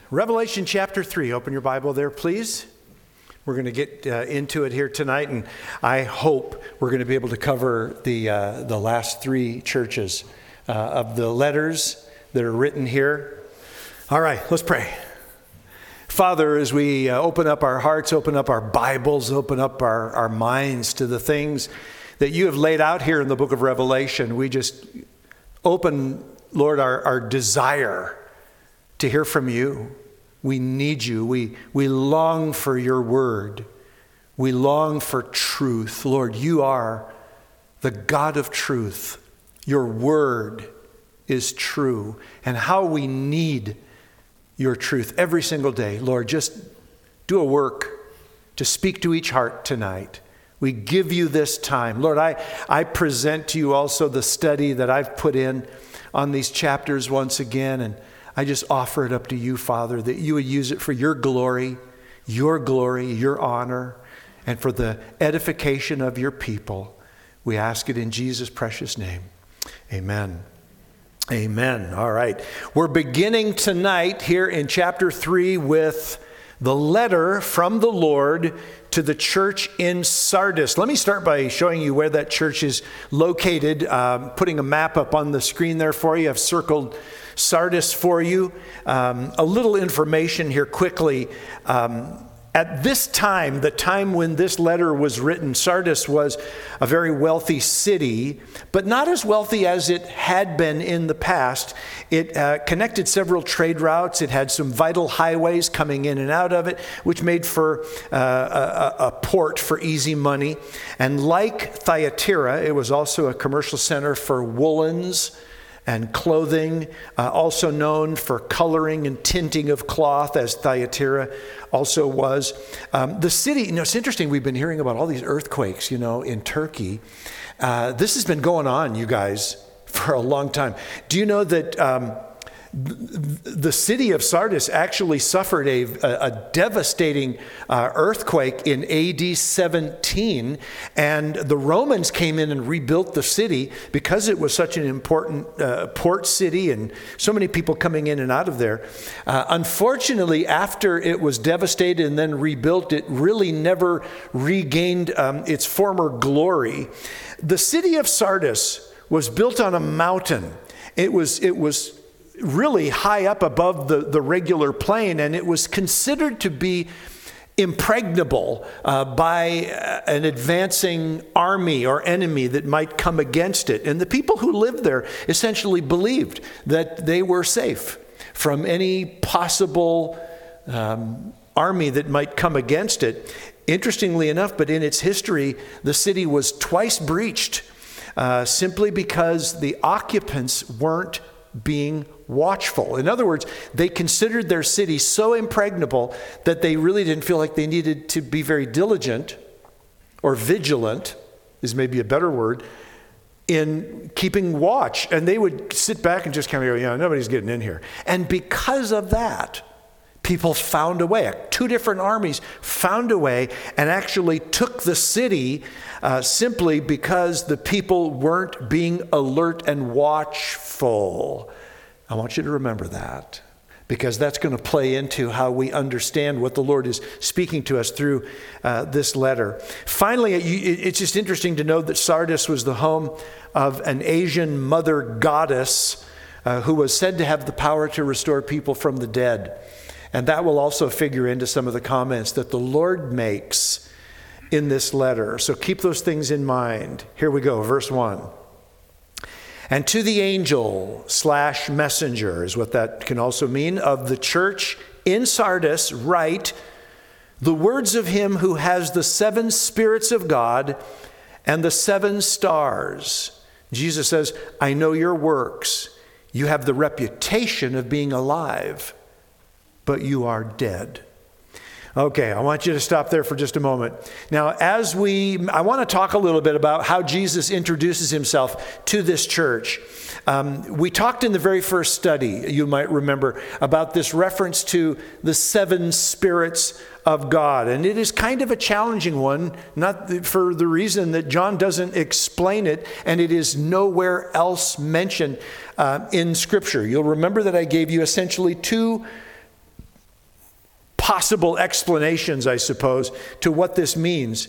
Revelation chapter 3. Open your Bible there, please. We're going to get into it here tonight, and I hope we're going to be able to cover the last three churches of the letters that are written here. All right, let's pray. Father, as we open up our hearts, open up our Bibles, open up our minds to the things that you have laid out here in the book of Revelation, we just open, Lord, our desire to hear from you. We need you. We long for your word. We long for truth. Lord, you are the God of truth. Your word is true. And how we need your truth every single day. Lord, just do a work to speak to each heart tonight. We give you this time. Lord, I present to you also the study that I've put in on these chapters once again, and I just offer it up to you, Father, that you would use it for your glory, your honor, and for the edification of your people. We ask it in Jesus' precious name. Amen. Amen. All right. We're beginning tonight here in chapter 3 with the letter from the Lord to the church in Sardis. Let me start by showing you where that church is located, putting a map up on the screen there for you. I've circled Sardis for you. A little information here quickly. At this time, the time when this letter was written, Sardis was a very wealthy city, but not as wealthy as it had been in the past. It connected several trade routes. It had some vital highways coming in and out of it, which made for a port for easy money. And like Thyatira, it was also a commercial center for woolens and clothing, also known for coloring and tinting of cloth, as Thyatira also was. The city, it's interesting, we've been hearing about all these earthquakes, in Turkey. This has been going on, you guys, for a long time. Do you know that the city of Sardis actually suffered a devastating earthquake in AD 17, and the Romans came in and rebuilt the city because it was such an important port city and so many people coming in and out of there. Unfortunately, after it was devastated and then rebuilt, it really never regained its former glory. The city of Sardis was built on a mountain. It was really high up above the regular plain, and it was considered to be impregnable by an advancing army or enemy that might come against it. And the people who lived there essentially believed that they were safe from any possible army that might come against it. Interestingly enough, but in its history, the city was twice breached simply because the occupants weren't being watchful. In other words, they considered their city so impregnable that they really didn't feel like they needed to be very diligent or vigilant, is maybe a better word, in keeping watch. And they would sit back and just kind of go, nobody's getting in here. And because of that, people found a way. Two different armies found a way and actually took the city simply because the people weren't being alert and watchful. I want you to remember that, because that's going to play into how we understand what the Lord is speaking to us through this letter. Finally, it's just interesting to know that Sardis was the home of an Asian mother goddess who was said to have the power to restore people from the dead. And that will also figure into some of the comments that the Lord makes in this letter. So keep those things in mind. Here we go, verse 1. And to the angel / messenger, is what that can also mean, of the church in Sardis, write the words of him who has the 7 spirits of God and the 7 stars. Jesus says, I know your works. You have the reputation of being alive, but you are dead. Okay, I want you to stop there for just a moment. Now, I want to talk a little bit about how Jesus introduces himself to this church. We talked in the very first study, you might remember, about this reference to the 7 spirits of God. And it is kind of a challenging one, not for the reason that John doesn't explain it, and it is nowhere else mentioned in Scripture. You'll remember that I gave you essentially two possible explanations, I suppose, to what this means.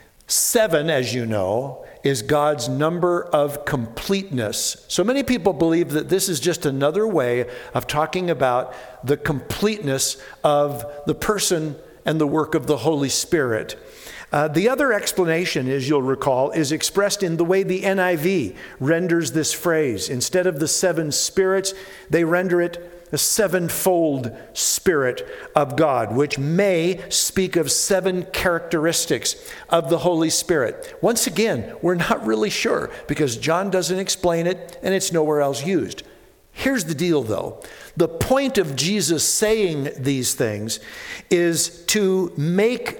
7, as you know, is God's number of completeness. So many people believe that this is just another way of talking about the completeness of the person and the work of the Holy Spirit. The other explanation, as you'll recall, is expressed in the way the NIV renders this phrase. Instead of the 7 spirits, they render it the sevenfold Spirit of God, which may speak of 7 characteristics of the Holy Spirit. Once again, we're not really sure because John doesn't explain it and it's nowhere else used. Here's the deal, though. The point of Jesus saying these things is to make,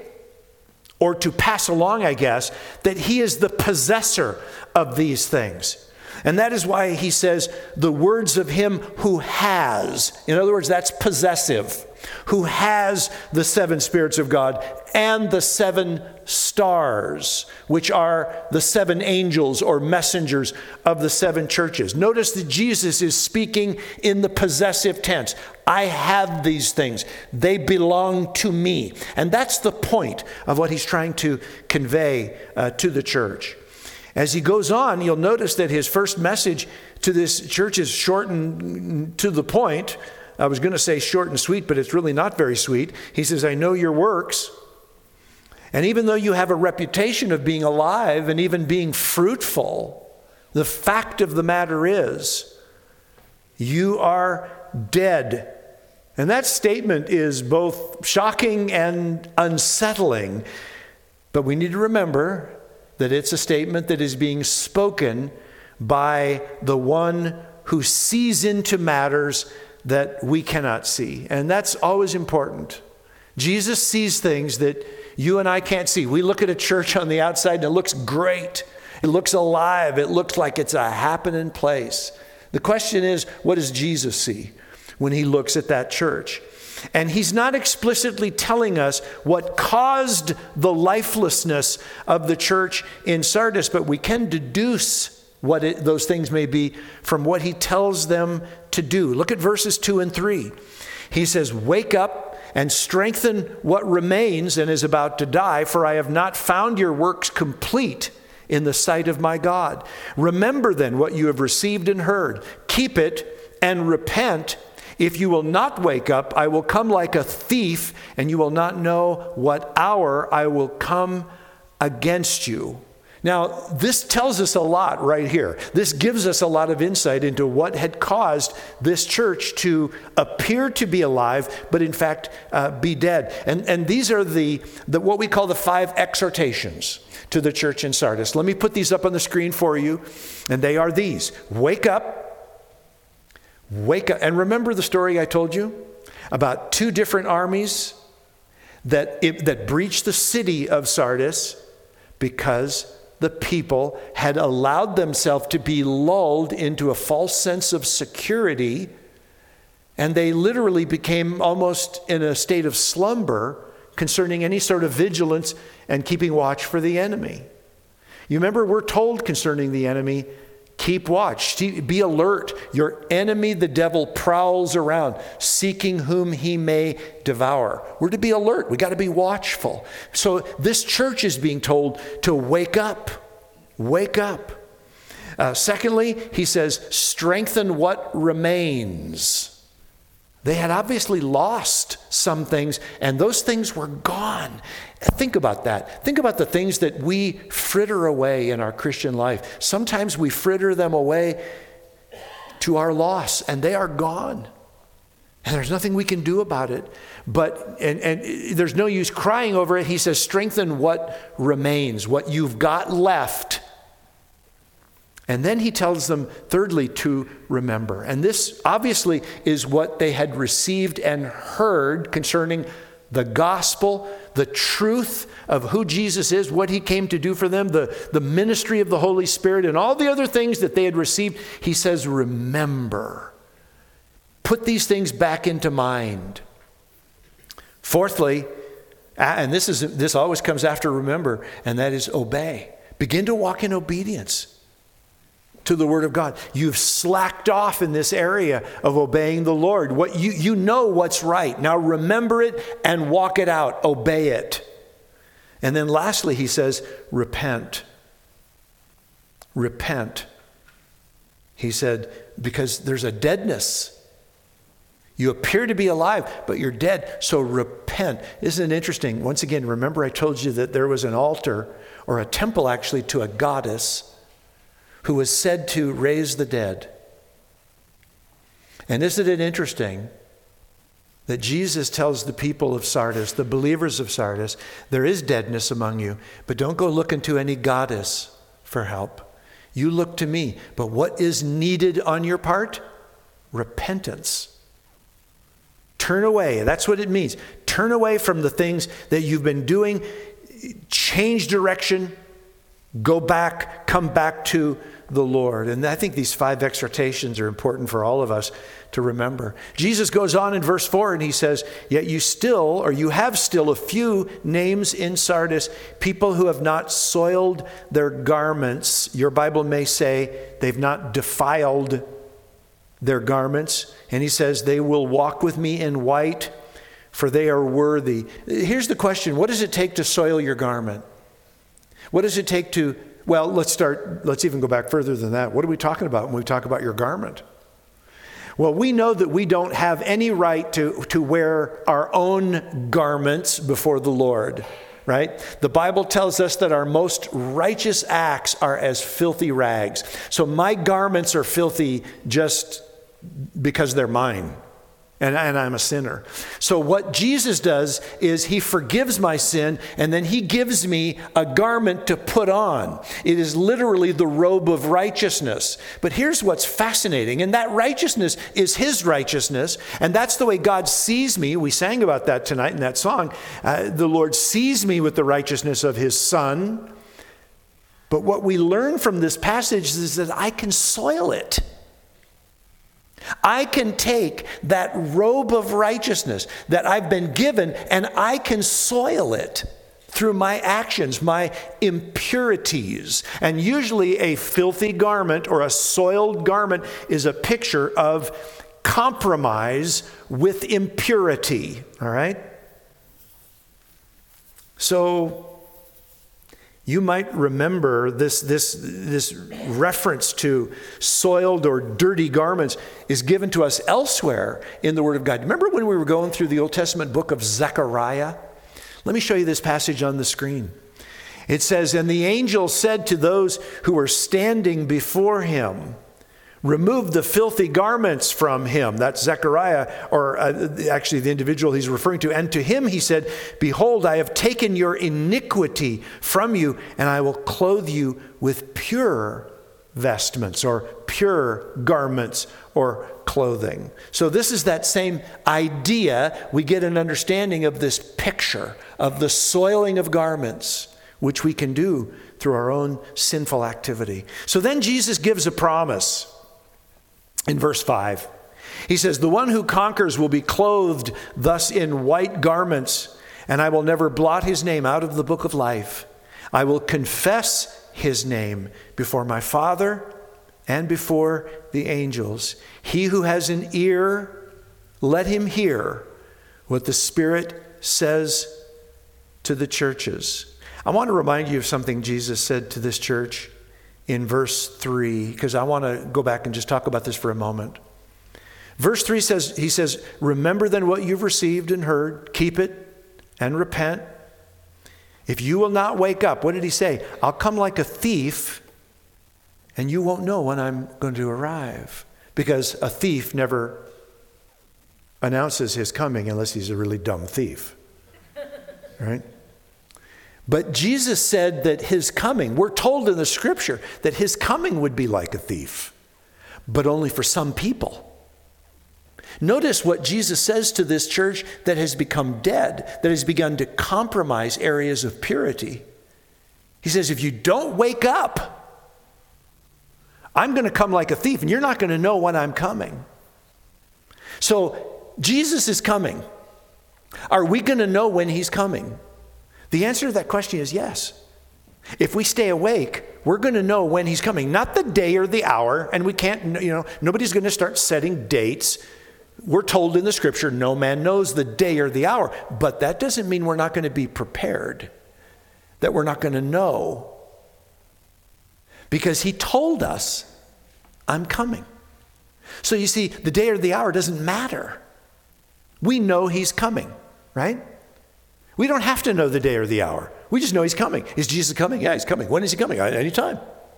or to pass along, I guess, that he is the possessor of these things. And that is why he says, the words of him who has. In other words, that's possessive. Who has the 7 spirits of God and the 7 stars, which are the 7 angels or messengers of the 7 churches. Notice that Jesus is speaking in the possessive tense. I have these things. They belong to me. And that's the point of what he's trying to convey to the church. As he goes on, you'll notice that his first message to this church is short and to the point. I was going to say short and sweet, but it's really not very sweet. He says, I know your works. And even though you have a reputation of being alive and even being fruitful, the fact of the matter is, you are dead. And that statement is both shocking and unsettling. But we need to remember that it's a statement that is being spoken by the one who sees into matters that we cannot see. And that's always important. Jesus sees things that you and I can't see. We look at a church on the outside and it looks great. It looks alive. It looks like it's a happening place. The question is, what does Jesus see when he looks at that church? And he's not explicitly telling us what caused the lifelessness of the church in Sardis, but we can deduce what those things may be from what he tells them to do. Look at verses 2 and 3. He says, wake up and strengthen what remains and is about to die, for I have not found your works complete in the sight of my God. Remember then what you have received and heard. Keep it and repent. If you will not wake up, I will come like a thief, and you will not know what hour I will come against you. Now, this tells us a lot right here. This gives us a lot of insight into what had caused this church to appear to be alive, but in fact be dead. And these are the what we call the 5 exhortations to the church in Sardis. Let me put these up on the screen for you, and they are these. Wake up. Wake up. And remember the story I told you about 2 different armies that breached the city of Sardis because the people had allowed themselves to be lulled into a false sense of security, and they literally became almost in a state of slumber concerning any sort of vigilance and keeping watch for the enemy. You remember, we're told concerning the enemy, keep watch, be alert. Your enemy, the devil, prowls around, seeking whom he may devour. We're to be alert. We got to be watchful. So this church is being told to wake up. Wake up. Secondly, he says, strengthen what remains. They had obviously lost some things, and those things were gone. Think about that. Think about the things that we fritter away in our Christian life. Sometimes we fritter them away to our loss, and they are gone. And there's nothing we can do about it. But and there's no use crying over it. He says, strengthen what remains, what you've got left. And then he tells them, thirdly, to remember. And this obviously is what they had received and heard concerning the gospel, the truth of who Jesus is, what he came to do for them, the ministry of the Holy Spirit, and all the other things that they had received. He says, remember. Put these things back into mind. Fourthly, and this always comes after remember, and that is obey. Begin to walk in obedience. to the Word of God. You've slacked off in this area of obeying the Lord. What you know what's right. Now remember it and walk it out. Obey it. And then lastly, he says, repent. Repent. He said, because there's a deadness. You appear to be alive, but you're dead, so repent. Isn't it interesting? Once again, remember I told you that there was an altar, or a temple actually, to a goddess who was said to raise the dead. And isn't it interesting that Jesus tells the people of Sardis, the believers of Sardis, there is deadness among you, but don't go looking to any goddess for help. You look to me. But what is needed on your part? Repentance. Turn away. That's what it means. Turn away from the things that you've been doing. Change direction. Go back. Come back to the Lord. And I think these 5 exhortations are important for all of us to remember. Jesus goes on in verse 4 and he says, yet you have still a few names in Sardis, people who have not soiled their garments. Your Bible may say they've not defiled their garments. And he says, they will walk with me in white, for they are worthy. Here's the question. What does it take to soil your garment? What does it take to, well, let's even go back further than that. What are we talking about when we talk about your garment? Well, we know that we don't have any right to wear our own garments before the Lord, right? The Bible tells us that our most righteous acts are as filthy rags. So my garments are filthy just because they're mine. And I'm a sinner. So what Jesus does is he forgives my sin, and then he gives me a garment to put on. It is literally the robe of righteousness. But here's what's fascinating, and that righteousness is his righteousness, and that's the way God sees me. We sang about that tonight in that song. The Lord sees me with the righteousness of his Son. But what we learn from this passage is that I can soil it. I can take that robe of righteousness that I've been given, and I can soil it through my actions, my impurities. And usually a filthy garment or a soiled garment is a picture of compromise with impurity. All right? So you might remember this reference to soiled or dirty garments is given to us elsewhere in the Word of God. Remember when we were going through the Old Testament book of Zechariah? Let me show you this passage on the screen. It says, and the angel said to those who were standing before him, remove the filthy garments from him. That's Zechariah, or actually the individual he's referring to. And to him he said, behold, I have taken your iniquity from you, and I will clothe you with pure vestments, or pure garments, or clothing. So this is that same idea. We get an understanding of this picture of the soiling of garments, which we can do through our own sinful activity. So then Jesus gives a promise. In verse 5, he says, the one who conquers will be clothed thus in white garments, and I will never blot his name out of the book of life. I will confess his name before my Father and before the angels. He who has an ear, let him hear what the Spirit says to the churches. I want to remind you of something Jesus said to this church in verse 3, because I want to go back and just talk about this for a moment. Verse 3 says, he says, remember then what you've received and heard, keep it and repent. If you will not wake up, what did he say? I'll come like a thief, and you won't know when I'm going to arrive. Because a thief never announces his coming unless he's a really dumb thief. Right? But Jesus said that his coming, we're told in the scripture that his coming would be like a thief, but only for some people. Notice what Jesus says to this church that has become dead, that has begun to compromise areas of purity. He says, if you don't wake up, I'm going to come like a thief, and you're not going to know when I'm coming. So Jesus is coming. Are we going to know when he's coming? The answer to that question is yes. If we stay awake, we're going to know when he's coming, not the day or the hour, and we can't, nobody's going to start setting dates. We're told in the scripture, no man knows the day or the hour, but that doesn't mean we're not going to be prepared, that we're not going to know. Because he told us, I'm coming. So you see, the day or the hour doesn't matter. We know he's coming, right? We don't have to know the day or the hour. We just know he's coming. Is Jesus coming? Yeah, he's coming. When is he coming? Anytime.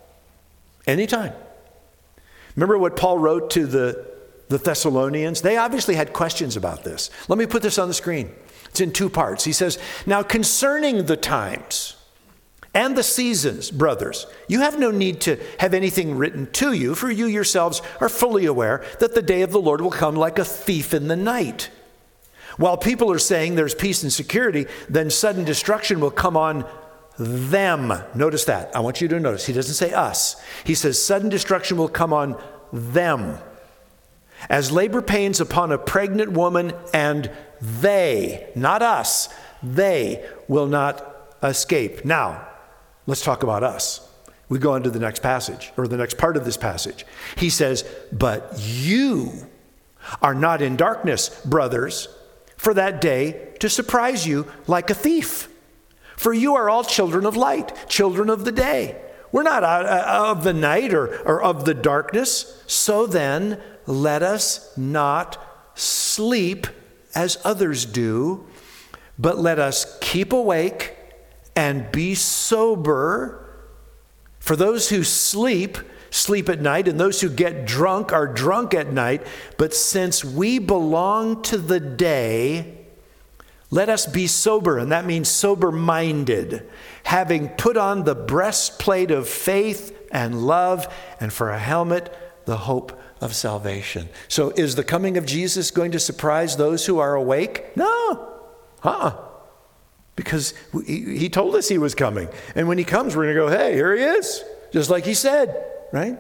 Anytime. Remember what Paul wrote to the Thessalonians? They obviously had questions about this. Let me put this on the screen. It's in 2 parts. He says, now concerning the times and the seasons, brothers, you have no need to have anything written to you, for you yourselves are fully aware that the day of the Lord will come like a thief in the night. While people are saying there's peace and security, then sudden destruction will come on them. Notice that. I want you to notice. He doesn't say us. He says sudden destruction will come on them. As labor pains upon a pregnant woman, and they, not us, they will not escape. Now, let's talk about us. We go on to the next passage, or the next part of this passage. He says, but you are not in darkness, brothers, for that day to surprise you like a thief. For you are all children of light, children of the day. We're not out of the night or of the darkness. So then, let us not sleep as others do, but let us keep awake and be sober. For those who sleep at night, and those who get drunk are drunk at night. But since we belong to the day, let us be sober, and that means sober-minded, having put on the breastplate of faith and love, and for a helmet, the hope of salvation. So is the coming of Jesus going to surprise those who are awake? No. Because he told us he was coming. And when he comes, we're going to go, hey, here he is, just like he said. Right?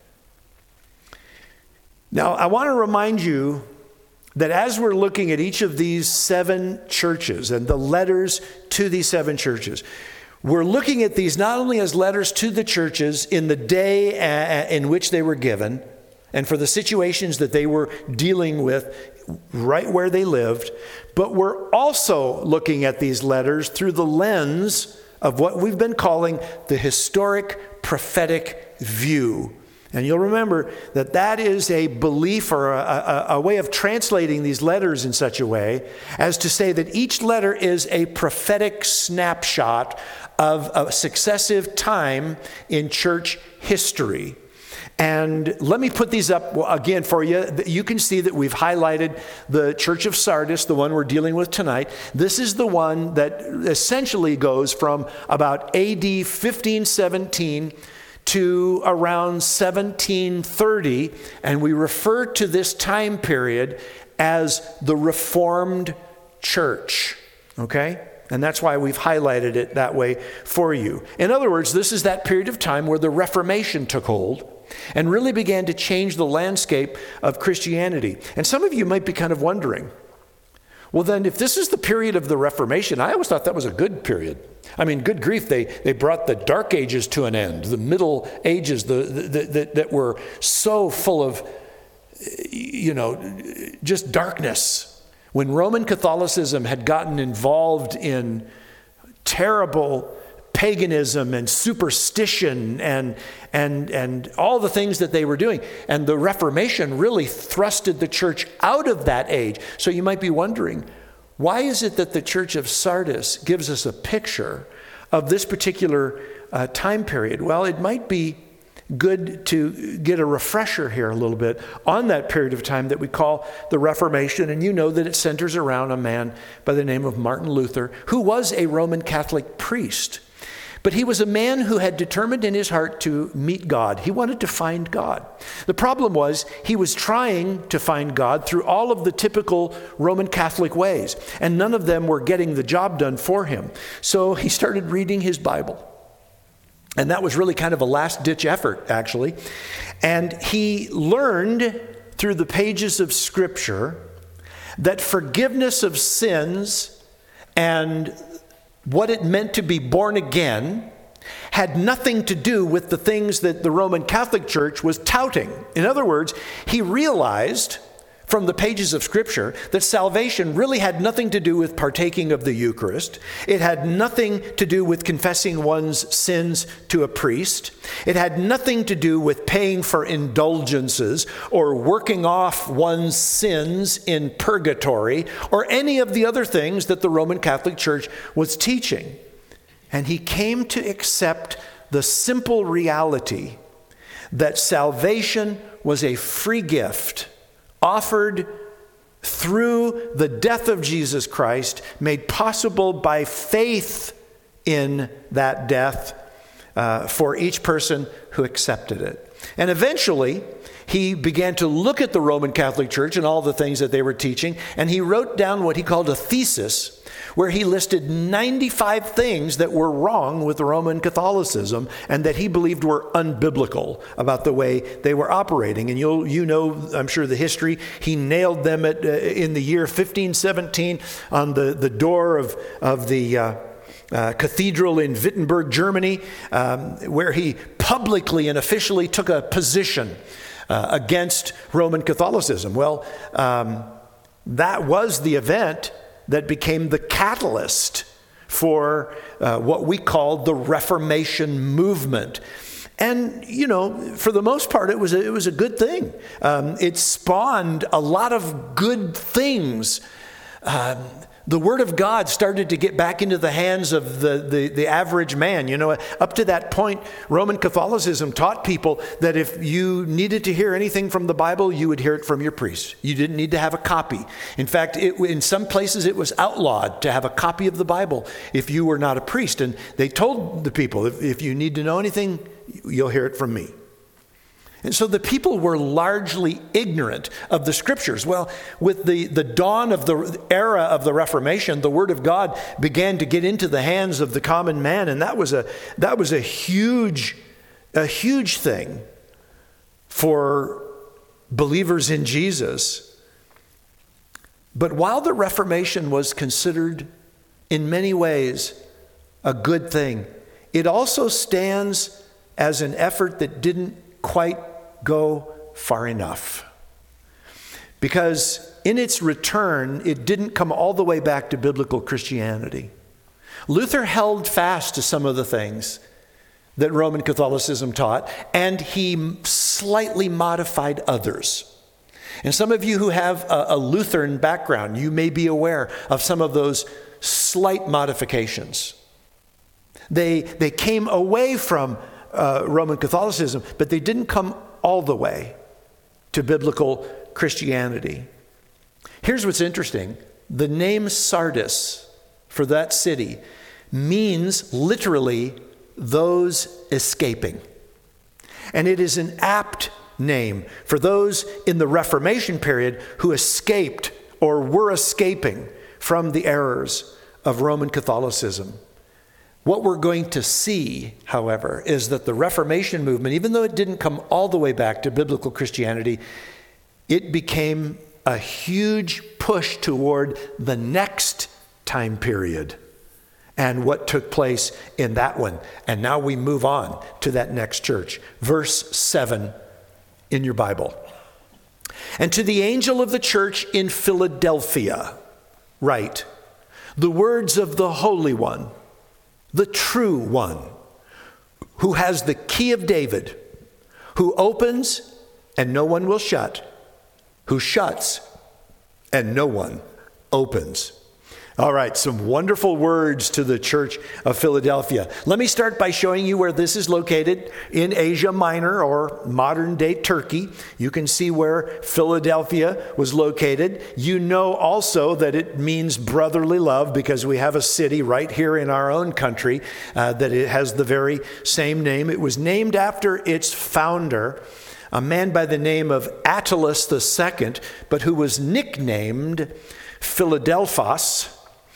Now, I want to remind you that as we're looking at each of these 7 churches and the letters to these 7 churches, we're looking at these not only as letters to the churches in the day in which they were given, and for the situations that they were dealing with right where they lived, but we're also looking at these letters through the lens of what we've been calling the historic prophetic view. And you'll remember that that is a belief or a way of translating these letters in such a way as to say that each letter is a prophetic snapshot of a successive time in church history. And let me put these up again for you. You can see that we've highlighted the Church of Sardis, the one we're dealing with tonight. This is the one that essentially goes from about AD 1517 to around 1730, and we refer to this time period as the Reformed Church, okay? And that's why we've highlighted it that way for you. In other words, this is that period of time where the Reformation took hold and really began to change the landscape of Christianity. And some of you might be kind of wondering, well then, if this is the period of the Reformation, I always thought that was a good period. I mean, good grief, they brought the Dark Ages to an end, the Middle Ages that were so full of, just darkness. When Roman Catholicism had gotten involved in terrible paganism and superstition and all the things that they were doing. And the Reformation really thrusted the church out of that age. So you might be wondering, why is it that the Church of Sardis gives us a picture of this particular time period? Well, it might be good to get a refresher here a little bit on that period of time that we call the Reformation. And you know that it centers around a man by the name of Martin Luther, who was a Roman Catholic priest. But he was a man who had determined in his heart to meet God. He wanted to find God. The problem was he was trying to find God through all of the typical Roman Catholic ways, and none of them were getting the job done for him. So he started reading his Bible. And that was really kind of a last-ditch effort, actually. And he learned through the pages of Scripture that forgiveness of sins and what it meant to be born again had nothing to do with the things that the Roman Catholic Church was touting. In other words, he realized from the pages of Scripture that salvation really had nothing to do with partaking of the Eucharist. It had nothing to do with confessing one's sins to a priest. It had nothing to do with paying for indulgences or working off one's sins in purgatory or any of the other things that the Roman Catholic Church was teaching. And he came to accept the simple reality that salvation was a free gift offered through the death of Jesus Christ, made possible by faith in that death for each person who accepted it. And eventually, he began to look at the Roman Catholic Church and all the things that they were teaching, and he wrote down what he called a thesis, where he listed 95 things that were wrong with Roman Catholicism and that he believed were unbiblical about the way they were operating. And you know, I'm sure, the history. He nailed them in the year 1517 on the door of the cathedral in Wittenberg, Germany, where he publicly and officially took a position against Roman Catholicism. Well, that was the event that became the catalyst for what we called the Reformation movement. And, you know, for the most part, it was a good thing. It spawned a lot of good things. The Word of God started to get back into the hands of the average man. You know, up to that point, Roman Catholicism taught people that if you needed to hear anything from the Bible, you would hear it from your priest. You didn't need to have a copy. In fact, in some places it was outlawed to have a copy of the Bible if you were not a priest. And they told the people, if you need to know anything, you'll hear it from me. And so the people were largely ignorant of the Scriptures. Well, with the dawn of the era of the Reformation, the Word of God began to get into the hands of the common man, and that was a huge thing for believers in Jesus. But while the Reformation was considered in many ways a good thing, it also stands as an effort that didn't quite go far enough. Because in its return, it didn't come all the way back to biblical Christianity. Luther held fast to some of the things that Roman Catholicism taught, and he slightly modified others. And some of you who have a Lutheran background, you may be aware of some of those slight modifications. They came away from Roman Catholicism, but they didn't come all the way to biblical Christianity. Here's what's interesting. The name Sardis for that city means literally those escaping. And it is an apt name for those in the Reformation period who escaped or were escaping from the errors of Roman Catholicism. What we're going to see, however, is that the Reformation movement, even though it didn't come all the way back to biblical Christianity, it became a huge push toward the next time period and what took place in that one. And now we move on to that next church. Verse 7 in your Bible. And to the angel of the church in Philadelphia, write the words of the Holy One, the true one, who has the key of David, who opens and no one will shut, who shuts and no one opens. All right, some wonderful words to the church of Philadelphia. Let me start by showing you where this is located in Asia Minor, or modern-day Turkey. You can see where Philadelphia was located. You know also that it means brotherly love, because we have a city right here in our own country that it has the very same name. It was named after its founder, a man by the name of Attalus II, but who was nicknamed Philadelphos.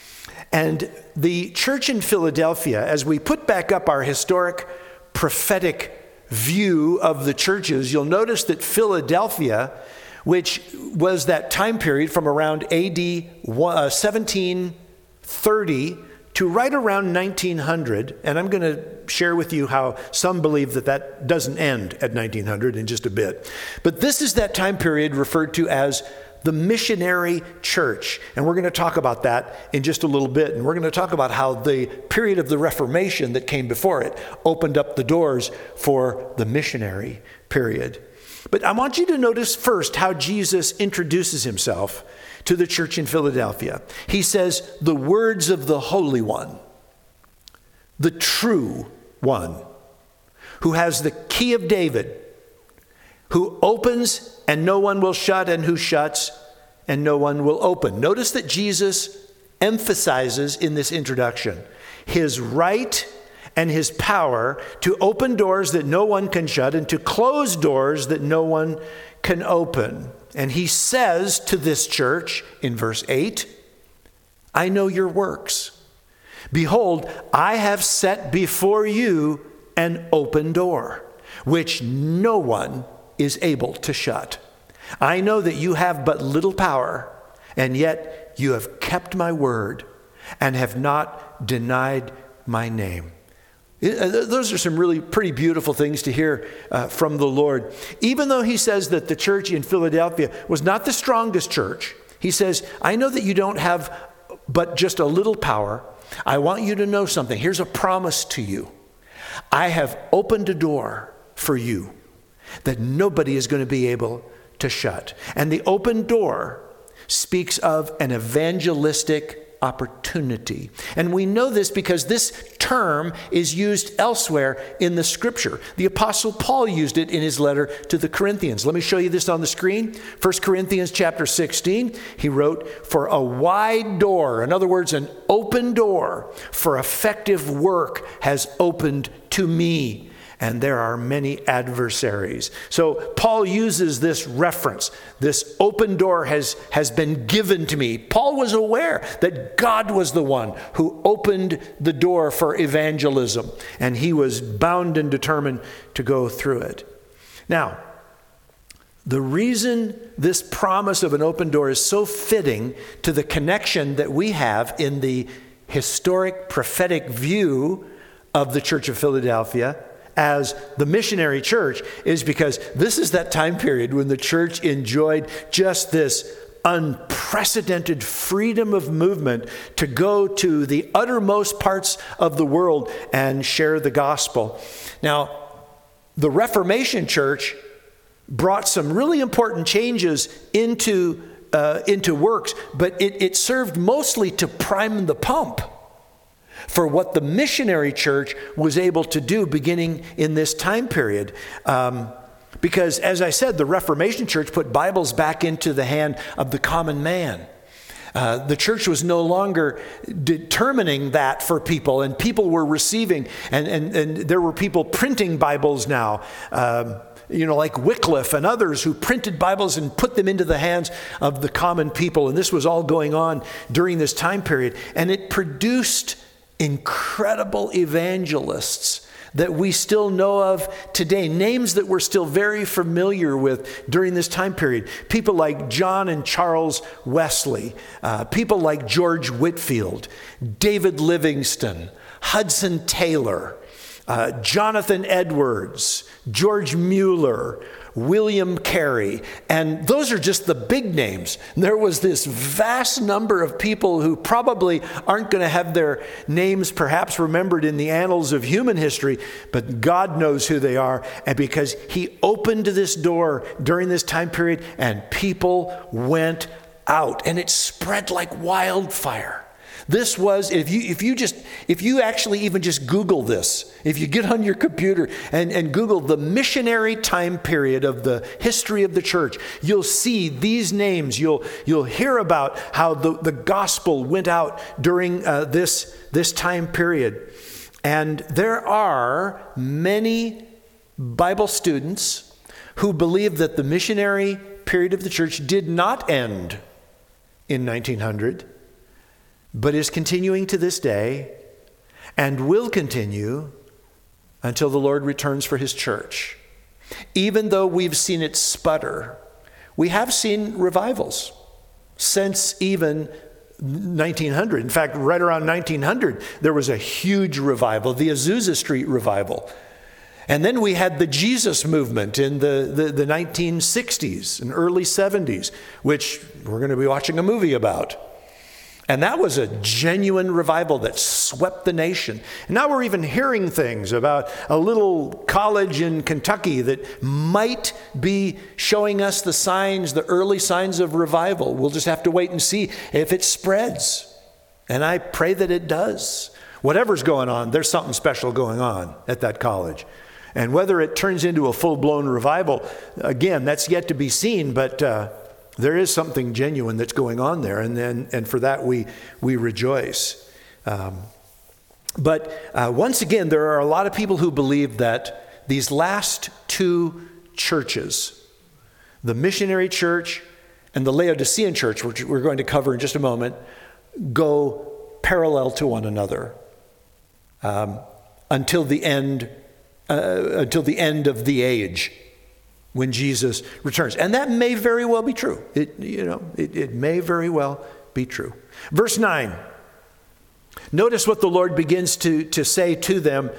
And the church in Philadelphia, as we put back up our historic prophetic view of the churches, you'll notice that Philadelphia, which was that time period from around AD 1730 to right around 1900, and I'm going to share with you how some believe that that doesn't end at 1900 in just a bit. But this is that time period referred to as the missionary church. And we're going to talk about that in just a little bit. And we're going to talk about how the period of the Reformation that came before it opened up the doors for the missionary period. But I want you to notice first how Jesus introduces himself to the church in Philadelphia. He says, the words of the Holy One, the true one, who has the key of David, who opens and no one will shut, and who shuts and no one will open. Notice that Jesus emphasizes in this introduction his right and his power to open doors that no one can shut and to close doors that no one can open. And he says to this church in verse 8, I know your works. Behold, I have set before you an open door, which no one is able to shut. I know that you have but little power, and yet you have kept my word and have not denied my name. Those are some really pretty beautiful things to hear from the Lord. Even though he says that the church in Philadelphia was not the strongest church, he says, I know that you don't have but just a little power. I want you to know something. Here's a promise to you. I have opened a door for you that nobody is going to be able to shut. And the open door speaks of an evangelistic opportunity. And we know this because this term is used elsewhere in the scripture. The Apostle Paul used it in his letter to the Corinthians. Let me show you this on the screen. 1 Corinthians chapter 16, he wrote, for a wide door, in other words, an open door for effective work has opened to me, and there are many adversaries. So Paul uses this reference. This open door has been given to me. Paul was aware that God was the one who opened the door for evangelism, and he was bound and determined to go through it. Now, the reason this promise of an open door is so fitting to the connection that we have in the historic prophetic view of the Church of Philadelphia as the missionary church is because this is that time period when the church enjoyed just this unprecedented freedom of movement to go to the uttermost parts of the world and share the gospel. Now, the Reformation church brought some really important changes into works, but it served mostly to prime the pump for what the missionary church was able to do beginning in this time period. Because, as I said, the Reformation church put Bibles back into the hand of the common man. The church was no longer determining that for people, and people were receiving, and there were people printing Bibles now, like Wycliffe and others who printed Bibles and put them into the hands of the common people. And this was all going on during this time period. And it produced incredible evangelists that we still know of today, names that we're still very familiar with during this time period. People like John and Charles Wesley, people like George Whitefield, David Livingstone, Hudson Taylor, Jonathan Edwards, George Mueller, William Carey, and those are just the big names. There was this vast number of people who probably aren't going to have their names perhaps remembered in the annals of human history, but God knows who they are, and because he opened this door during this time period, and people went out, and it spread like wildfire. This was, if you actually even just Google this, if you get on your computer and Google the missionary time period of the history of the church, you'll see these names. You'll hear about how the gospel went out during this time period. And there are many Bible students who believe that the missionary period of the church did not end in 1900. But is continuing to this day and will continue until the Lord returns for his church. Even though we've seen it sputter, we have seen revivals since even 1900. In fact, right around 1900, there was a huge revival, the Azusa Street revival. And then we had the Jesus movement in the 1960s and early 70s, which we're going to be watching a movie about. And that was a genuine revival that swept the nation. And now we're even hearing things about a little college in Kentucky that might be showing us the signs, the early signs of revival. We'll just have to wait and see if it spreads. And I pray that it does. Whatever's going on, there's something special going on at that college. And whether it turns into a full-blown revival, again, that's yet to be seen, but there is something genuine that's going on there, and for that we rejoice. But once again, there are a lot of people who believe that these last two churches, the missionary church and the Laodicean church, which we're going to cover in just a moment, go parallel to one another until the end of the age, when Jesus returns. And that may very well be true. It may very well be true. Verse 9. Notice what the Lord begins to say to them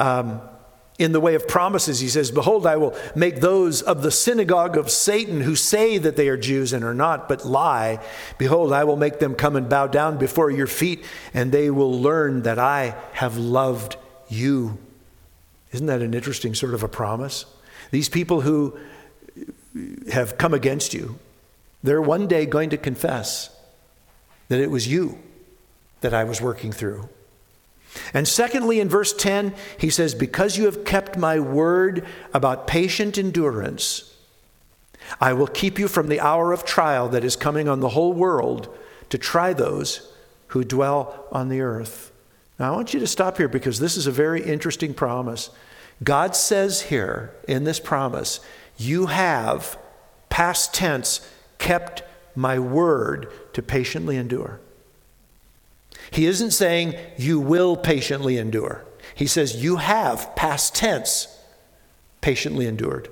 in the way of promises. He says, "Behold, I will make those of the synagogue of Satan who say that they are Jews and are not, but lie. Behold, I will make them come and bow down before your feet, and they will learn that I have loved you." Isn't that an interesting sort of a promise? These people who have come against you, they're one day going to confess that it was you that I was working through. And secondly, in verse 10, he says, "Because you have kept my word about patient endurance, I will keep you from the hour of trial that is coming on the whole world to try those who dwell on the earth." Now, I want you to stop here because this is a very interesting promise. God says here in this promise, "You have, past tense, kept my word to patiently endure." He isn't saying you will patiently endure. He says you have, past tense, patiently endured.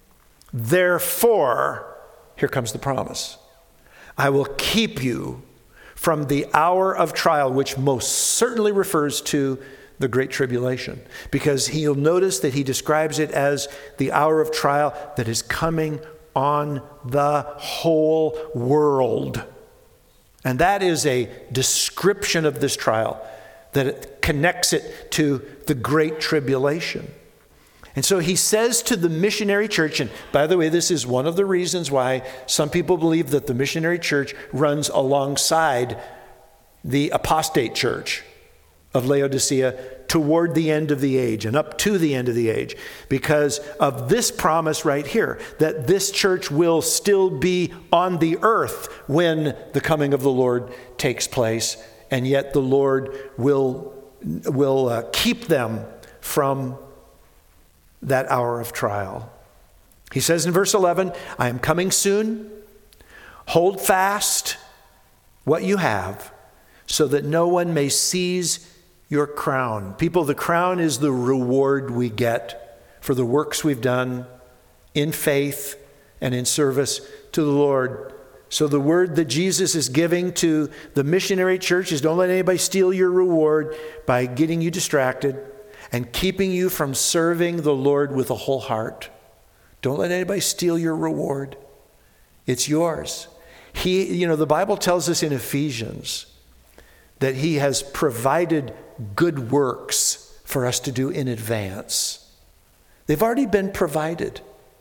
Therefore, here comes the promise, "I will keep you from the hour of trial," which most certainly refers to the Great Tribulation, because you'll notice that he describes it as the hour of trial that is coming on the whole world. And that is a description of this trial, that it connects it to the Great Tribulation. And so he says to the missionary church, and by the way, this is one of the reasons why some people believe that the missionary church runs alongside the apostate church of Laodicea toward the end of the age and up to the end of the age, because of this promise right here, that this church will still be on the earth when the coming of the Lord takes place, and yet the Lord will keep them from that hour of trial. He says in verse 11, "I am coming soon. Hold fast what you have, so that no one may seize your crown." People, the crown is the reward we get for the works we've done in faith and in service to the Lord. So the word that Jesus is giving to the missionary church is, don't let anybody steal your reward by getting you distracted and keeping you from serving the Lord with a whole heart. Don't let anybody steal your reward. It's yours. The Bible tells us in Ephesians that he has provided good works for us to do in advance. They've already been provided.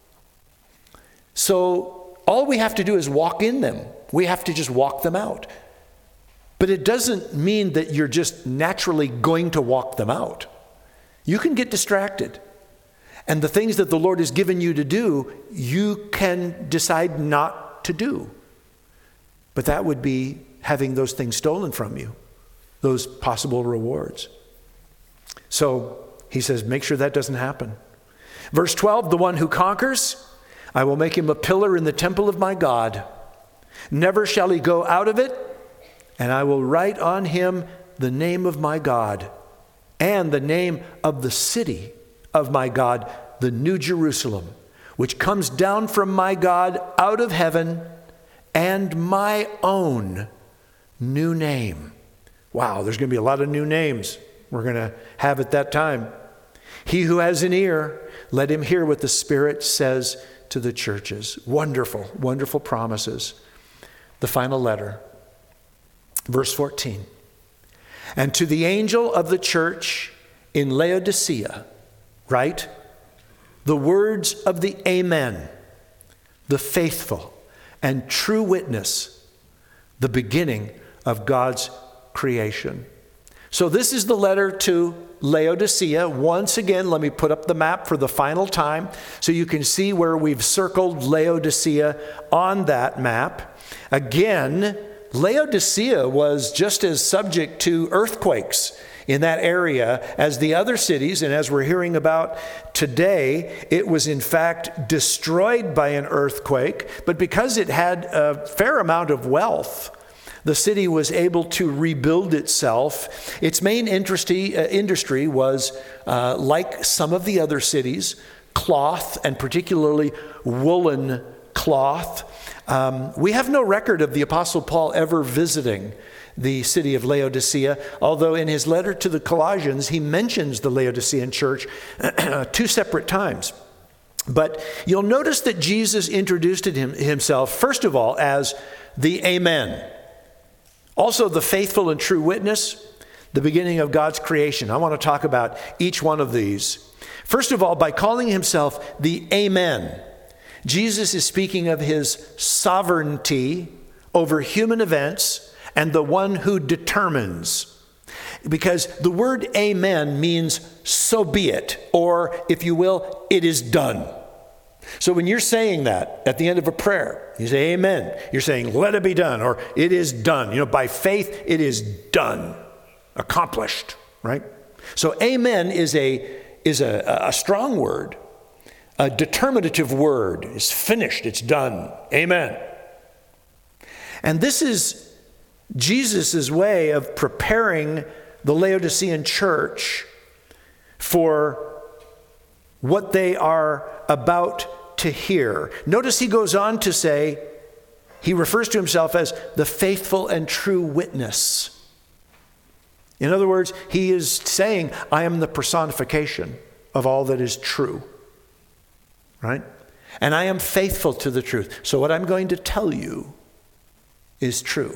So all we have to do is walk in them. We have to just walk them out. But it doesn't mean that you're just naturally going to walk them out. You can get distracted. And the things that the Lord has given you to do, you can decide not to do. But that would be having those things stolen from you, those possible rewards. So he says, make sure that doesn't happen. Verse 12, "The one who conquers, I will make him a pillar in the temple of my God. Never shall he go out of it, and I will write on him the name of my God and the name of the city of my God, the New Jerusalem, which comes down from my God out of heaven, and my own, new name. Wow, there's going to be a lot of new names we're going to have at that time. He who has an ear, let him hear what the Spirit says to the churches. Wonderful, wonderful promises. The final letter, verse 14. And to the angel of the church in Laodicea, write the words of the Amen, the faithful and true witness, the beginning of God's creation. So this is the letter to Laodicea. Once again, let me put up the map for the final time so you can see where we've circled Laodicea on that map. Again, Laodicea was just as subject to earthquakes in that area as the other cities, and as we're hearing about today, it was in fact destroyed by an earthquake, but because it had a fair amount of wealth, the city was able to rebuild itself. Its main industry was, like some of the other cities, cloth, and particularly woolen cloth. We have no record of the Apostle Paul ever visiting the city of Laodicea, although in his letter to the Colossians, he mentions the Laodicean church 2 separate times. But you'll notice that Jesus introduced himself, first of all, as the Amen. Also, the faithful and true witness, the beginning of God's creation. I want to talk about each one of these. First of all, by calling himself the Amen, Jesus is speaking of his sovereignty over human events and the one who determines. Because the word amen means so be it, or if you will, it is done. So when you're saying that at the end of a prayer, you say amen. You're saying let it be done, or it is done. By faith it is done, accomplished, right? So amen is a strong word, a determinative word. It's finished, it's done. Amen. And this is Jesus' way of preparing the Laodicean church for what they are about to hear. Notice he goes on to say, he refers to himself as the faithful and true witness. In other words, he is saying, I am the personification of all that is true. Right? And I am faithful to the truth. So what I'm going to tell you is true.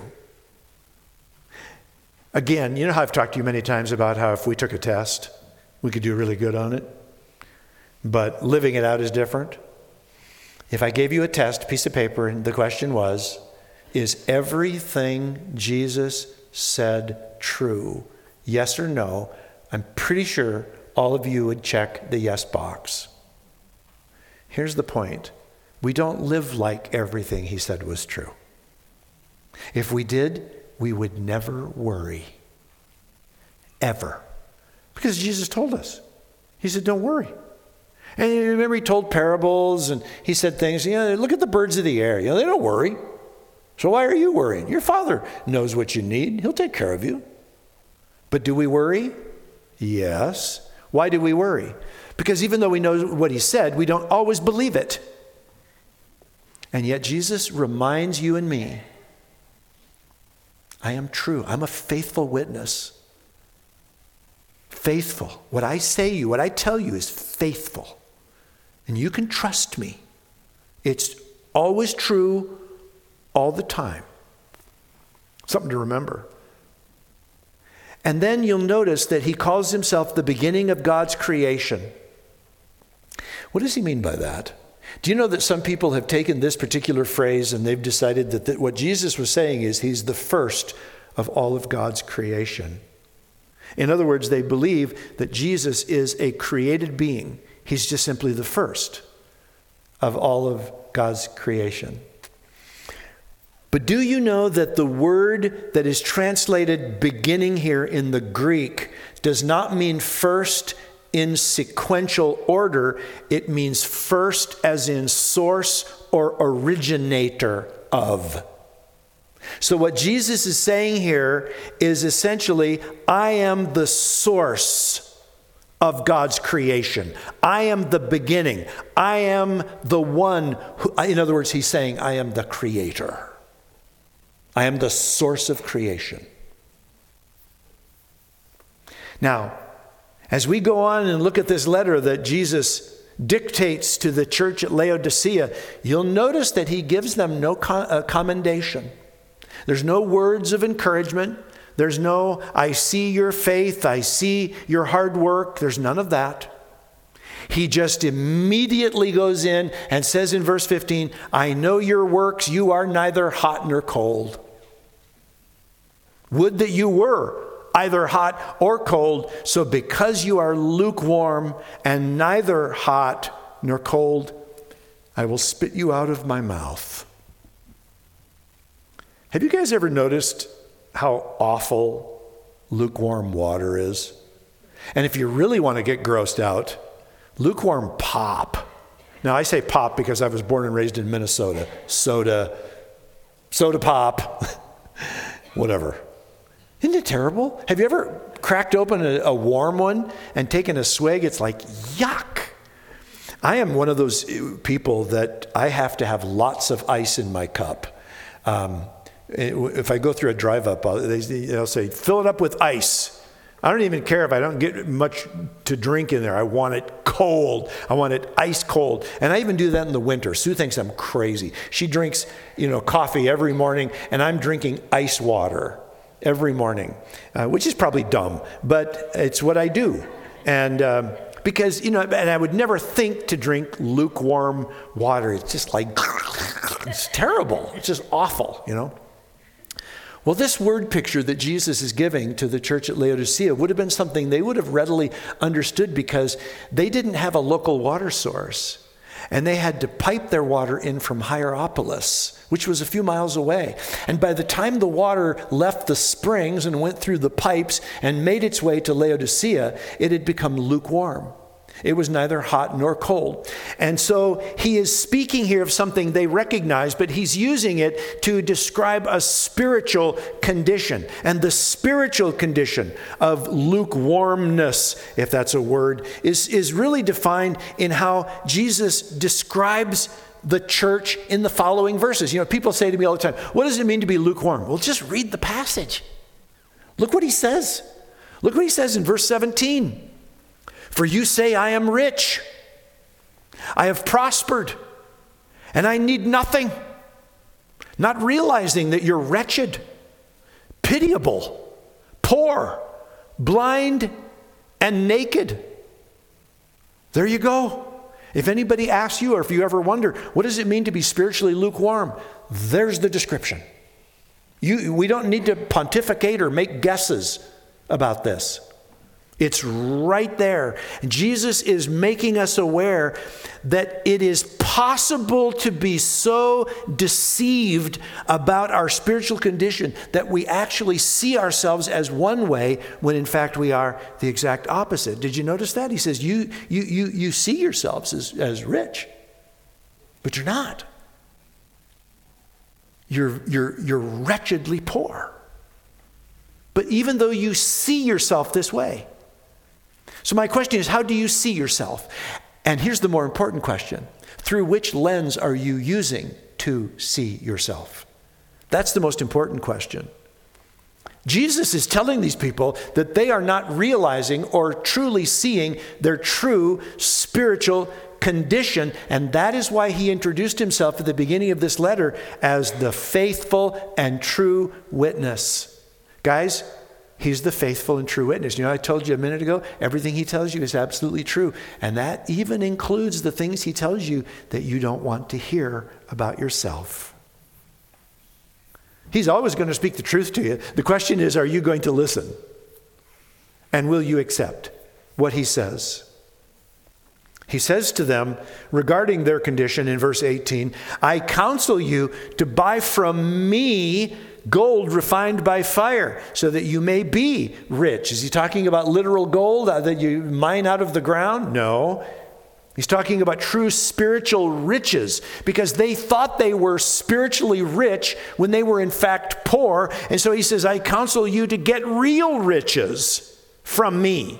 Again, you know how I've talked to you many times about how if we took a test, we could do really good on it. But living it out is different. If I gave you a test, piece of paper, and the question was, is everything Jesus said true? Yes or no? I'm pretty sure all of you would check the yes box. Here's the point. We don't live like everything he said was true. If we did, we would never worry. Ever. Because Jesus told us. He said, don't worry. And you remember he told parables and he said things, look at the birds of the air. They don't worry. So why are you worrying? Your Father knows what you need. He'll take care of you. But do we worry? Yes. Why do we worry? Because even though we know what he said, we don't always believe it. And yet Jesus reminds you and me, I am true. I'm a faithful witness. Faithful. What I say you, what I tell you is faithful. And you can trust me. It's always true all the time. Something to remember. And then you'll notice that he calls himself the beginning of God's creation. What does he mean by that? Do you know that some people have taken this particular phrase and they've decided that what Jesus was saying is he's the first of all of God's creation? In other words, they believe that Jesus is a created being. He's just simply the first of all of God's creation. But do you know that the word that is translated beginning here in the Greek does not mean first in sequential order? It means first as in source or originator of. So what Jesus is saying here is essentially, I am the source of God's creation. I am the beginning. I am the one who, in other words, he's saying, I am the creator. I am the source of creation. Now, as we go on and look at this letter that Jesus dictates to the church at Laodicea, you'll notice that he gives them no commendation. There's no words of encouragement. There's no, I see your faith, I see your hard work. There's none of that. He just immediately goes in and says in verse 15, I know your works, you are neither hot nor cold. Would that you were either hot or cold. So because you are lukewarm and neither hot nor cold, I will spit you out of my mouth. Have you guys ever noticed how awful lukewarm water is? And if you really want to get grossed out, lukewarm pop. Now I say pop because I was born and raised in Minnesota. Soda pop, whatever. Isn't it terrible? Have you ever cracked open a warm one and taken a swig? It's like, yuck. I am one of those people that I have to have lots of ice in my cup. If I go through a drive-up, they'll say, fill it up with ice. I don't even care if I don't get much to drink in there. I want it cold. I want it ice cold. And I even do that in the winter. Sue thinks I'm crazy. She drinks, coffee every morning, and I'm drinking ice water every morning, which is probably dumb, but it's what I do. And because, and I would never think to drink lukewarm water. It's just like, it's terrible. It's just awful, Well, this word picture that Jesus is giving to the church at Laodicea would have been something they would have readily understood because they didn't have a local water source. And they had to pipe their water in from Hierapolis, which was a few miles away. And by the time the water left the springs and went through the pipes and made its way to Laodicea, it had become lukewarm. It was neither hot nor cold. And so he is speaking here of something they recognize, but he's using it to describe a spiritual condition. And the spiritual condition of lukewarmness, if that's a word, is really defined in how Jesus describes the church in the following verses. People say to me all the time, what does it mean to be lukewarm? Well, just read the passage. Look what he says. Look what he says in verse 17. For you say, I am rich, I have prospered, and I need nothing, not realizing that you're wretched, pitiable, poor, blind, and naked. There you go. If anybody asks you, or if you ever wonder, what does it mean to be spiritually lukewarm? There's the description. We don't need to pontificate or make guesses about this. It's right there. Jesus is making us aware that it is possible to be so deceived about our spiritual condition that we actually see ourselves as one way when in fact we are the exact opposite. Did you notice that? He says, you see yourselves as rich, but you're not. You're wretchedly poor. But even though you see yourself this way, so my question is, how do you see yourself? And here's the more important question. Through which lens are you using to see yourself? That's the most important question. Jesus is telling these people that they are not realizing or truly seeing their true spiritual condition, and that is why he introduced himself at the beginning of this letter as the faithful and true witness. Guys, he's the faithful and true witness. I told you a minute ago, everything he tells you is absolutely true. And that even includes the things he tells you that you don't want to hear about yourself. He's always going to speak the truth to you. The question is, are you going to listen? And will you accept what he says? He says to them regarding their condition in verse 18, I counsel you to buy from me gold refined by fire, so that you may be rich. Is he talking about literal gold that you mine out of the ground? No. He's talking about true spiritual riches, because they thought they were spiritually rich when they were in fact poor. And so he says, I counsel you to get real riches from me,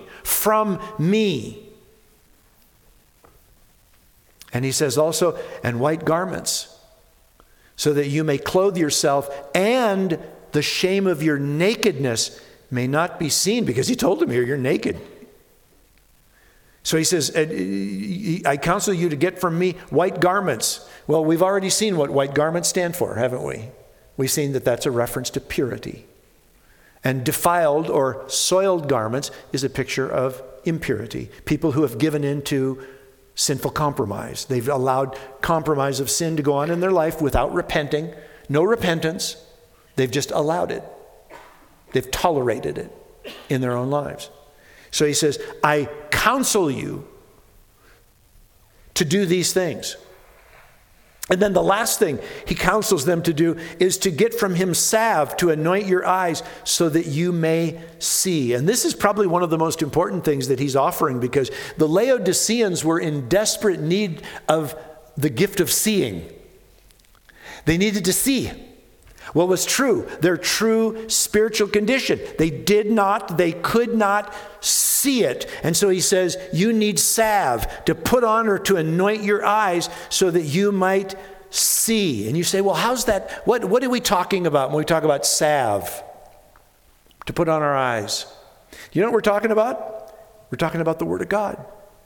And he says also, and white garments, so that you may clothe yourself and the shame of your nakedness may not be seen. Because he told him here, you're naked. So he says, I counsel you to get from me white garments. Well, we've already seen what white garments stand for, haven't we? We've seen that that's a reference to purity. And defiled or soiled garments is a picture of impurity. People who have given into sinful compromise. They've allowed compromise of sin to go on in their life without repenting. No repentance. They've just allowed it. They've tolerated it in their own lives. So he says, I counsel you to do these things. And then the last thing he counsels them to do is to get from him salve to anoint your eyes so that you may see. And this is probably one of the most important things that he's offering, because the Laodiceans were in desperate need of the gift of seeing. They needed to see what was true, their true spiritual condition. They could not see it. And so he says, you need salve to put on or to anoint your eyes so that you might see. And you say, well, how's that? What are we talking about when we talk about salve to put on our eyes? You know what we're talking about? We're talking about the Word of God.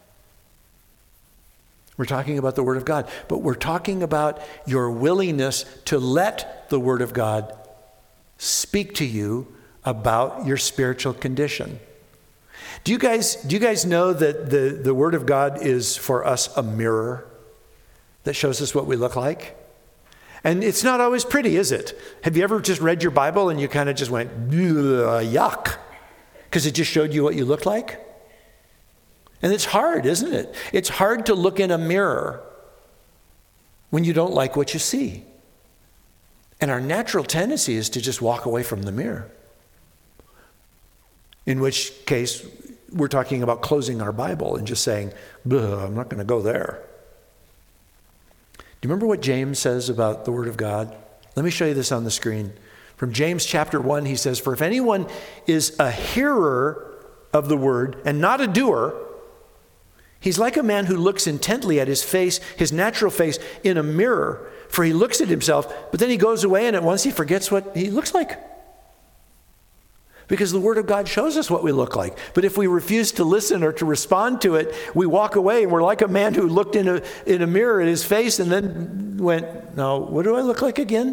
We're talking about the Word of God, but we're talking about your willingness to let the Word of God speak to you about your spiritual condition. Do you guys know that the Word of God is for us a mirror that shows us what we look like? And it's not always pretty, is it? Have you ever just read your Bible and you kind of just went, yuck, because it just showed you what you looked like? And it's hard, isn't it? It's hard to look in a mirror when you don't like what you see. And our natural tendency is to just walk away from the mirror. In which case, we're talking about closing our Bible and just saying, I'm not going to go there. Do you remember what James says about the Word of God? Let me show you this on the screen. From James chapter 1, he says, for if anyone is a hearer of the Word and not a doer, he's like a man who looks intently at his face, his natural face, in a mirror. For he looks at himself, but then he goes away and at once he forgets what he looks like. Because the Word of God shows us what we look like. But if we refuse to listen or to respond to it, we walk away and we're like a man who looked in a mirror at his face and then went, no, what do I look like again?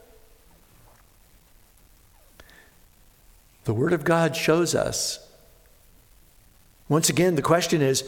The Word of God shows us. Once again, the question is,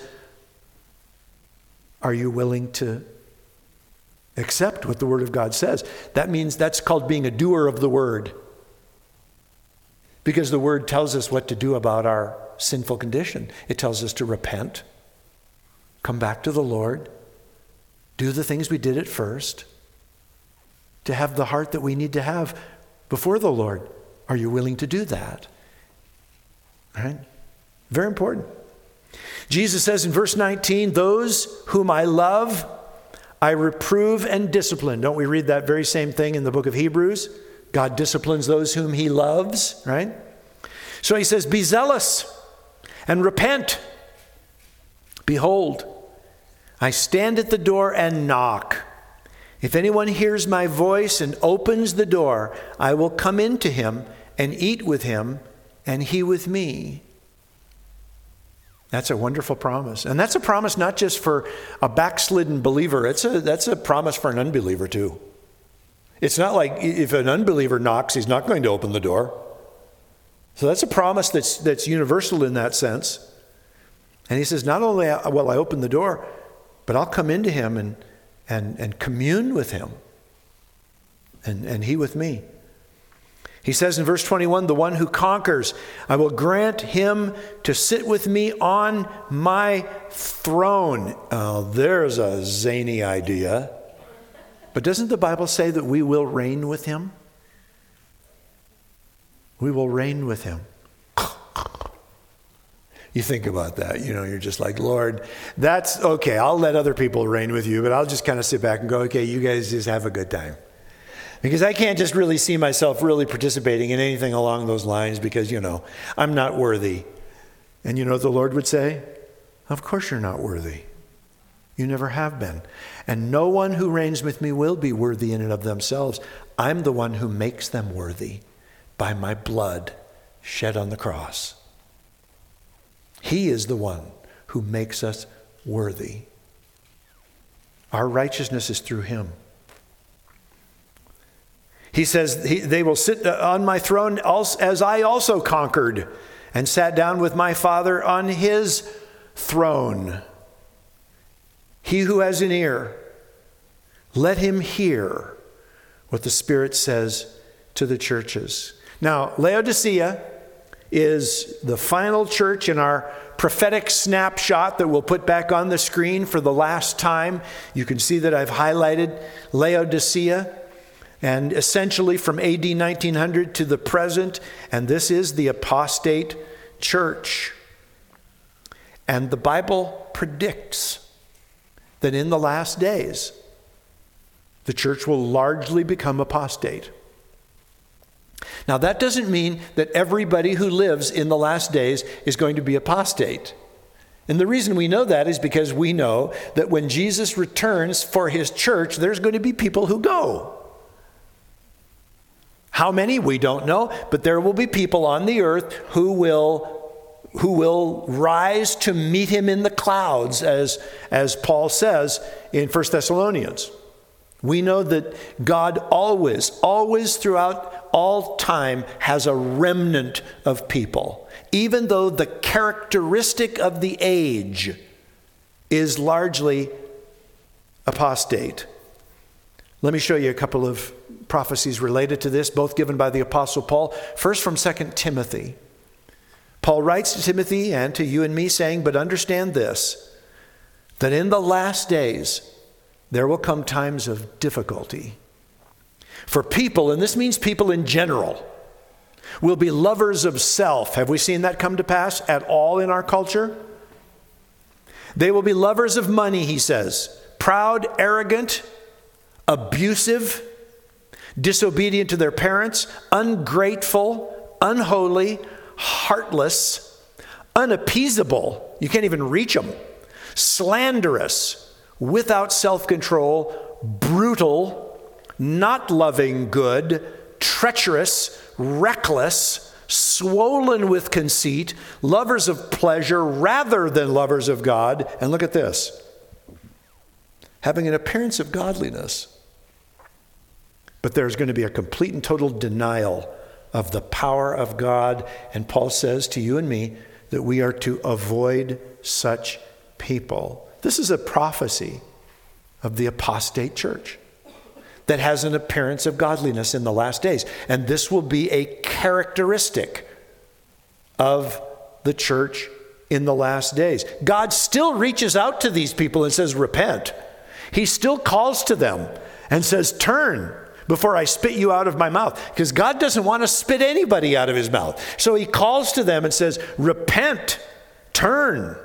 are you willing to accept what the Word of God says? That means that's called being a doer of the Word. Because the Word tells us what to do about our sinful condition. It tells us to repent, come back to the Lord, do the things we did at first, to have the heart that we need to have before the Lord. Are you willing to do that? All right? Very important. Jesus says in verse 19, those whom I love, I reprove and discipline. Don't we read that very same thing in the book of Hebrews? God disciplines those whom he loves, right? So he says, be zealous and repent. Behold, I stand at the door and knock. If anyone hears my voice and opens the door, I will come into him and eat with him and he with me. That's a wonderful promise. And that's a promise not just for a backslidden believer. That's a promise for an unbeliever too. It's not like if an unbeliever knocks, he's not going to open the door. So that's a promise that's universal in that sense. And he says, not only will I open the door, but I'll come into him and commune with him and he with me. He says in verse 21, the one who conquers, I will grant him to sit with me on my throne. Oh, there's a zany idea. But doesn't the Bible say that we will reign with him? We will reign with him. You think about that, you're just like, Lord, that's okay. I'll let other people reign with you, but I'll just kind of sit back and go, okay, you guys just have a good time. Because I can't just really see myself really participating in anything along those lines because, I'm not worthy. And you know what the Lord would say? Of course you're not worthy. You never have been. And no one who reigns with me will be worthy in and of themselves. I'm the one who makes them worthy by my blood shed on the cross. He is the one who makes us worthy. Our righteousness is through him. He says, they will sit on my throne as I also conquered and sat down with my Father on his throne. He who has an ear, let him hear what the Spirit says to the churches. Now, Laodicea is the final church in our prophetic snapshot that we'll put back on the screen for the last time. You can see that I've highlighted Laodicea, and essentially from AD 1900 to the present, and this is the apostate church. And the Bible predicts that in the last days, the church will largely become apostate. Now, that doesn't mean that everybody who lives in the last days is going to be apostate. And the reason we know that is because we know that when Jesus returns for his church, there's going to be people who go. How many? We don't know, but there will be people on the earth who will rise to meet him in the clouds, as Paul says in 1 Thessalonians. We know that God always throughout all time has a remnant of people, even though the characteristic of the age is largely apostate. Let me show you a couple of prophecies related to this, both given by the Apostle Paul. First, from 2 Timothy. Paul writes to Timothy and to you and me saying, but understand this, that in the last days there will come times of difficulty. For people, and this means people in general, will be lovers of self. Have we seen that come to pass at all in our culture? They will be lovers of money, he says, proud, arrogant, abusive, disobedient to their parents, ungrateful, unholy, heartless, unappeasable. You can't even reach them. Slanderous, without self-control, brutal, not loving good, treacherous, reckless, swollen with conceit, lovers of pleasure rather than lovers of God. And look at this. Having an appearance of godliness, but there's going to be a complete and total denial of the power of God. And Paul says to you and me that we are to avoid such people. This is a prophecy of the apostate church that has an appearance of godliness in the last days. And this will be a characteristic of the church in the last days. God still reaches out to these people and says, repent. He still calls to them and says, turn before I spit you out of my mouth. Because God doesn't want to spit anybody out of his mouth. So he calls to them and says, repent, turn.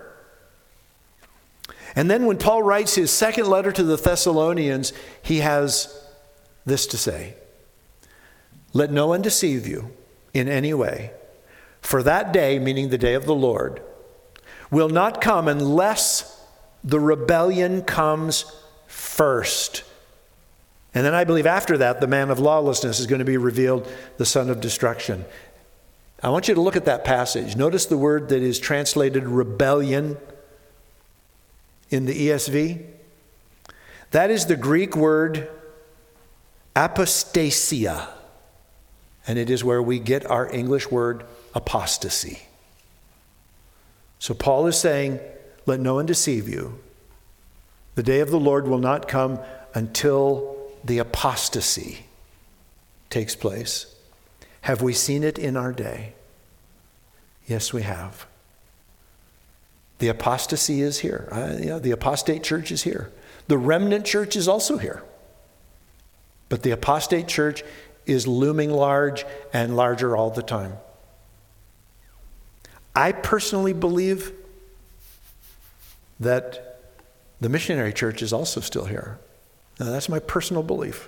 And then when Paul writes his second letter to the Thessalonians, he has this to say. Let no one deceive you in any way. For that day, meaning the day of the Lord, will not come unless the rebellion comes first. And then I believe after that, the man of lawlessness is going to be revealed, the son of destruction. I want you to look at that passage. Notice the word that is translated rebellion in the ESV. That is the Greek word apostasia. And it is where we get our English word apostasy. So Paul is saying, let no one deceive you. The day of the Lord will not come until the apostasy takes place. Have we seen it in our day? Yes, we have. The apostasy is here. The apostate church is here. The remnant church is also here. But the apostate church is looming large and larger all the time. I personally believe that the missionary church is also still here. Now, that's my personal belief.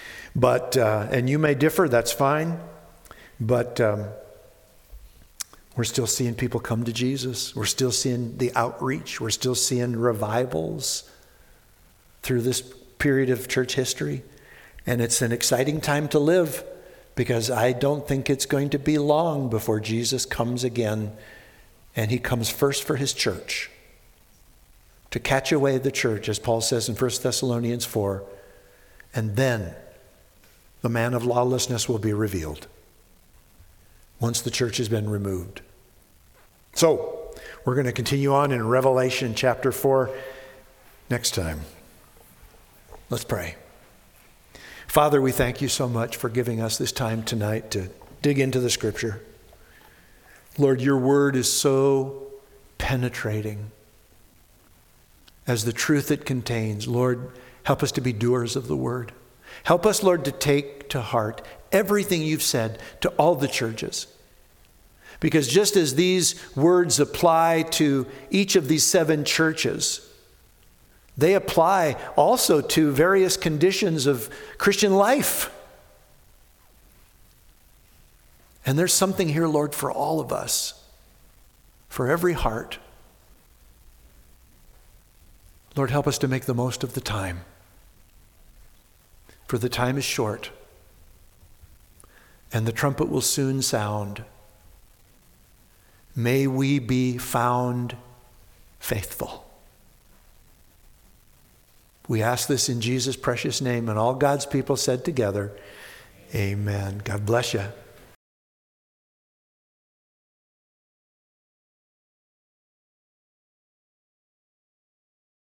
But, and you may differ, that's fine. But We're still seeing people come to Jesus. We're still seeing the outreach. We're still seeing revivals through this period of church history. And it's an exciting time to live, because I don't think it's going to be long before Jesus comes again, and he comes first for his church, to catch away the church, as Paul says in 1 Thessalonians 4, and then the man of lawlessness will be revealed once the church has been removed. So, we're going to continue on in Revelation chapter 4 next time. Let's pray. Father, we thank you so much for giving us this time tonight to dig into the Scripture. Lord, your word is so penetrating as the truth it contains. Lord, help us to be doers of the word. Help us, Lord, to take to heart everything you've said to all the churches. Because just as these words apply to each of these 7 churches, they apply also to various conditions of Christian life. And there's something here, Lord, for all of us, for every heart. Lord, help us to make the most of the time, for the time is short, and the trumpet will soon sound. May we be found faithful. We ask this in Jesus' precious name, and all God's people said together, amen. God bless you.